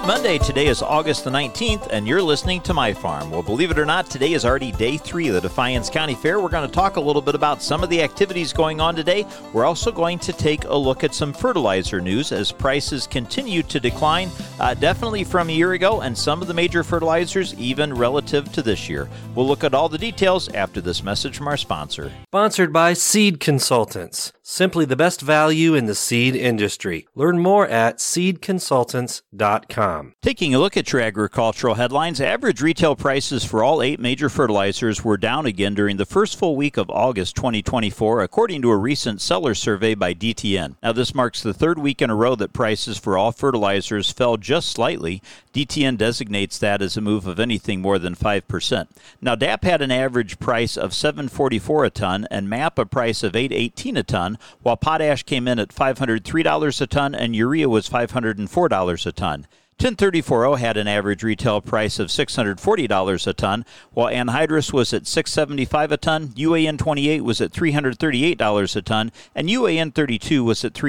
Monday. Today is August the 19th, and you're listening to My Farm. Well, believe it or not, today is already day 3 of the Defiance County Fair. We're going to talk a little bit about some of the activities going on today. We're also going to take a look at some fertilizer news as prices continue to decline, definitely from a year ago, and some of the major fertilizers even relative to this year. We'll look at all the details after this message from our sponsor. Sponsored by Seed Consultants. Simply the best value in the seed industry. Learn more at seedconsultants.com. Taking a look at your agricultural headlines, average retail prices for all 8 major fertilizers were down again during the first full week of August 2024, according to a recent seller survey by DTN. Now, this marks the third week in a row that prices for all fertilizers fell just slightly. DTN designates that as a move of anything more than 5%. Now, DAP had an average price of $7.44 a ton and MAP a price of $8.18 a ton, while potash came in at $503 a ton and urea was $504 a ton. 1034-0 had an average retail price of $640 a ton, while anhydrous was at $675 a ton, UAN 28 was at $338 a ton, and UAN 32 was at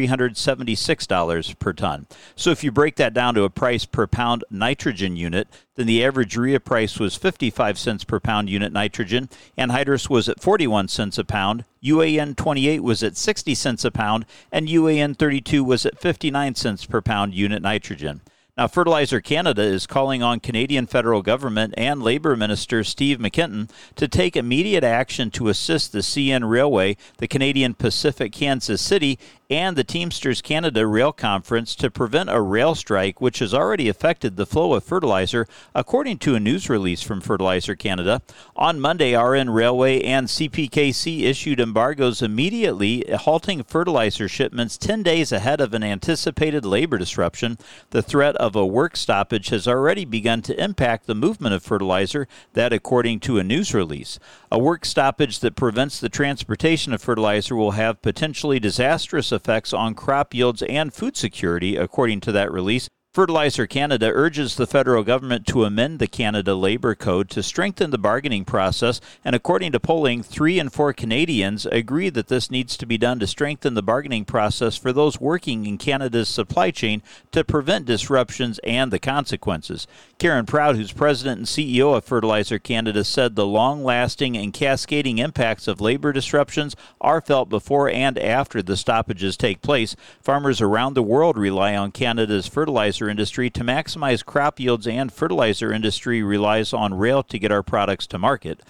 $376 per ton. So if you break that down to a price per pound nitrogen unit, then the average urea price was 55 cents per pound unit nitrogen, anhydrous was at 41 cents a pound, UAN 28 was at 60 cents a pound, and UAN 32 was at 59 cents per pound unit nitrogen. Now, Fertilizer Canada is calling on Canadian federal government and Labour Minister Steve McKinnon to take immediate action to assist the CN Railway, the Canadian Pacific Kansas City, and the Teamsters Canada Rail Conference to prevent a rail strike which has already affected the flow of fertilizer, according to a news release from Fertilizer Canada. On Monday, RN Railway and CPKC issued embargoes immediately, halting fertilizer shipments 10 days ahead of an anticipated labor disruption. The threat of a work stoppage has already begun to impact the movement of fertilizer, that according to a news release. A work stoppage that prevents the transportation of fertilizer will have potentially disastrous effects on crop yields and food security, according to that release. Fertilizer Canada urges the federal government to amend the Canada Labour Code to strengthen the bargaining process, and according to polling, 3 in 4 Canadians agree that this needs to be done to strengthen the bargaining process for those working in Canada's supply chain to prevent disruptions and the consequences. Karen Proud, who's president and CEO of Fertilizer Canada, said the long-lasting and cascading impacts of labor disruptions are felt before and after the stoppages take place. Farmers around the world rely on Canada's fertilizer industry to maximize crop yields, and fertilizer industry relies on rail to get our products to market.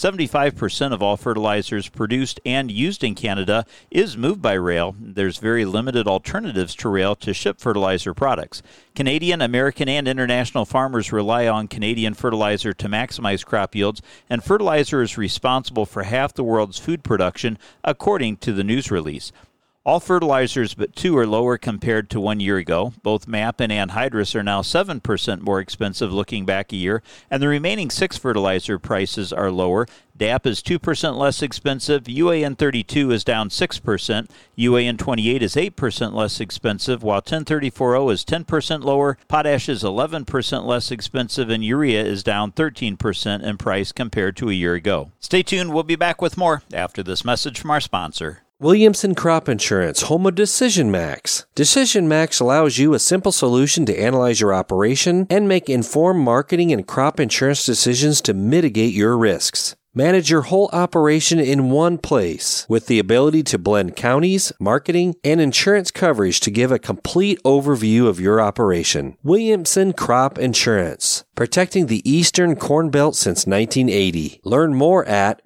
75% of all fertilizers produced and used in Canada is moved by rail. There's very limited alternatives to rail to ship fertilizer products. Canadian, American, and international farmers rely on Canadian fertilizer to maximize crop yields, and fertilizer is responsible for half the world's food production, according to the news release. All fertilizers but 2 are lower compared to 1 year ago. Both MAP and anhydrous are now 7% more expensive looking back a year, and the remaining 6 fertilizer prices are lower. DAP is 2% less expensive, UAN 32 is down 6%, UAN 28 is 8% less expensive, while 1034-0 is 10% lower, potash is 11% less expensive, and urea is down 13% in price compared to a year ago. Stay tuned, we'll be back with more after this message from our sponsor. Williamson Crop Insurance, home of Decision Max. Decision Max allows you a simple solution to analyze your operation and make informed marketing and crop insurance decisions to mitigate your risks. Manage your whole operation in one place with the ability to blend counties, marketing, and insurance coverage to give a complete overview of your operation. Williamson Crop Insurance, protecting the Eastern Corn Belt since 1980. Learn more at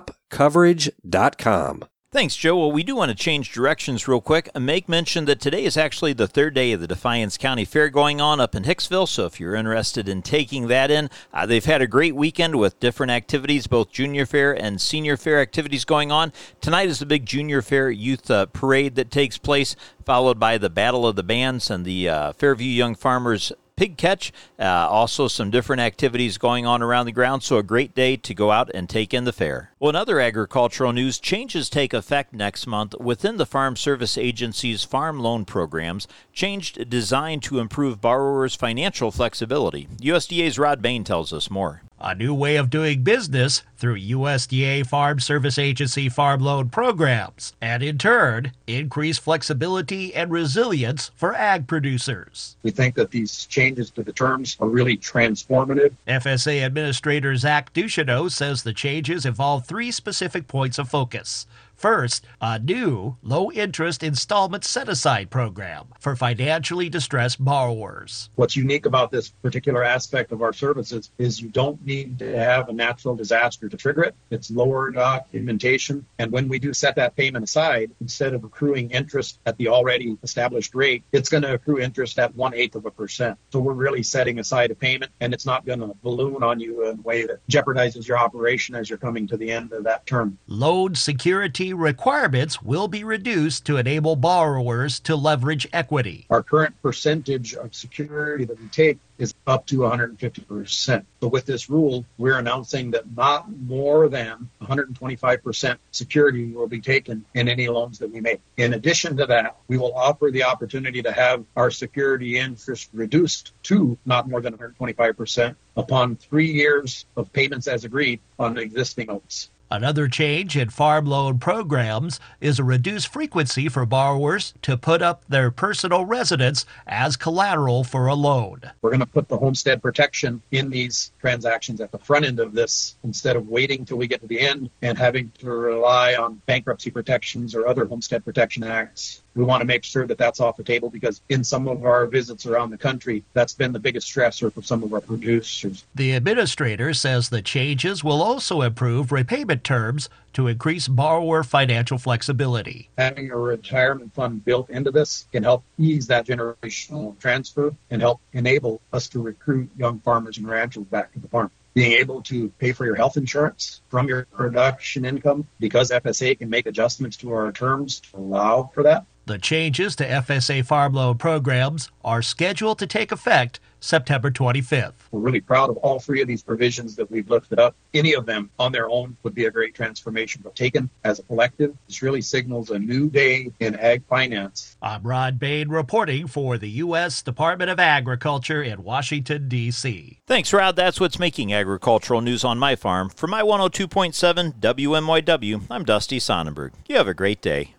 cropcoverage.com. Thanks, Joe. Well, we do want to change directions real quick and make mention that today is actually the third day of the Defiance County Fair going on up in Hicksville, so if you're interested in taking that in, they've had a great weekend with different activities, both junior fair and senior fair activities going on. Tonight is the big junior fair youth parade that takes place, followed by the Battle of the Bands and the Fairview Young Farmers pig catch. Also some different activities going on around the ground, so a great day to go out and take in the fair. Well, in other agricultural news, changes take effect next month within the Farm Service Agency's farm loan programs, changed designed to improve borrowers' financial flexibility. USDA's Rod Bain tells us more. a new way of doing business through USDA Farm Service Agency farm loan programs, and in turn, increase flexibility and resilience for ag producers. We think that these changes to the terms are really transformative. FSA Administrator Zach Ducheneau says the changes involve 3 specific points of focus. First, a new low-interest installment set-aside program for financially distressed borrowers. What's unique about this particular aspect of our services is you don't need to have a natural disaster to trigger it. It's lower documentation. And when we do set that payment aside, instead of accruing interest at the already established rate, it's going to accrue interest at 0.125%. So we're really setting aside a payment, and it's not going to balloon on you in a way that jeopardizes your operation as you're coming to the end of that term. Loan security requirements will be reduced to enable borrowers to leverage equity. Our current percentage of security that we take is up to 150%. So with this rule, we're announcing that not more than 125% security will be taken in any loans that we make. In addition to that, we will offer the opportunity to have our security interest reduced to not more than 125% upon 3 years of payments as agreed on existing notes. Another change in farm loan programs is a reduced frequency for borrowers to put up their personal residence as collateral for a loan. We're going to put the homestead protection in these transactions at the front end of this instead of waiting till we get to the end and having to rely on bankruptcy protections or other homestead protection acts. We want to make sure that that's off the table because in some of our visits around the country, that's been the biggest stressor for some of our producers. The administrator says the changes will also improve repayment terms to increase borrower financial flexibility. Having a retirement fund built into this can help ease that generational transfer and help enable us to recruit young farmers and ranchers back to the farm. Being able to pay for your health insurance from your production income because FSA can make adjustments to our terms to allow for that. The changes to FSA farm loan programs are scheduled to take effect September 25th. We're really proud of all 3 of these provisions that we've lifted up. Any of them on their own would be a great transformation, but taken as a collective, this really signals a new day in ag finance. I'm Rod Bain reporting for the U.S. Department of Agriculture in Washington, D.C. Thanks, Rod. That's what's making agricultural news on my farm. For my 102.7 WMYW, I'm Dusty Sonnenberg. You have a great day.